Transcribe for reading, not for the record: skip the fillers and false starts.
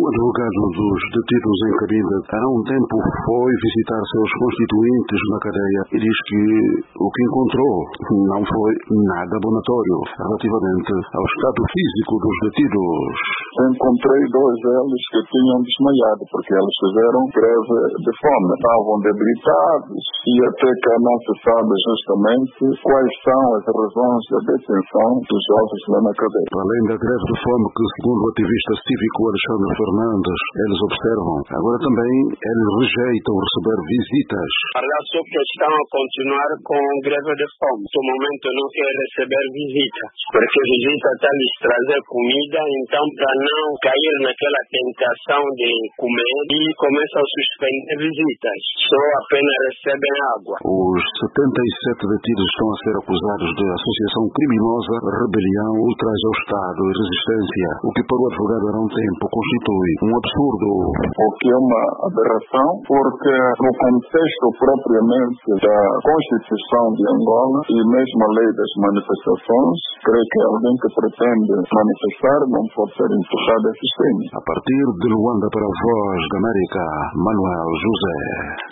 advogado dos detidos em Cabinda há um tempo foi visitar seus constituintes na cadeia e diz que o que encontrou não foi nada abonatório relativamente ao estado físico dos detidos. Encontrei dois deles que tinham desmaiado porque eles fizeram greve de fome. Estavam debilitados e até que não se sabe justamente quais são as razões da detenção dos jovens lá na cadeia. Além da greve de fome que, segundo o ativista cívico Alexandre Fernandes, eles observam, agora também eles rejeitam receber visitas. Aliás, só que estão a continuar com greve de fome. No momento não quer receber visitas, porque visita está lhes trazer comida, então para não cair naquela tentação de comer e começam a suspender visitas. Só apenas recebem água. Os 77 detidos estão a ser acusados de associação criminosa, rebelião, ultraje ao Estado e resistência, o que para o advogado há um tempo constitui um absurdo. O que é uma aberração, porque no contexto propriamente da Constituição de Angola e mesmo a lei das manifestações, creio que alguém que pretende manifestar não pode ser imputado a esse crime. A partir de Luanda para a Voz da América, Manuel José.